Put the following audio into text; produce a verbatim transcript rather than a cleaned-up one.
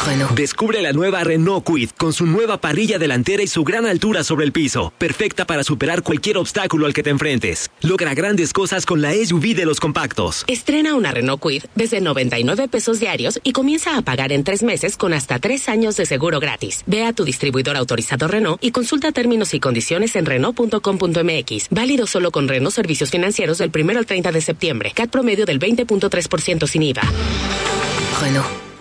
Renault. Descubre la nueva Renault Kwid con su nueva parrilla delantera y su gran altura sobre el piso. Perfecta para superar cualquier obstáculo al que te enfrentes. Logra grandes cosas con la S U V de los compactos. Estrena una Renault Kwid desde noventa y nueve pesos diarios y comienza a pagar en tres meses con hasta tres años de seguro gratis. Ve a tu distribuidor autorizado Renault y consulta términos y condiciones en Renault punto com punto m x. Válido solo con Renault Servicios Financieros del primero al treinta de septiembre. C A T promedio del veinte punto tres por ciento sin I V A. Renault.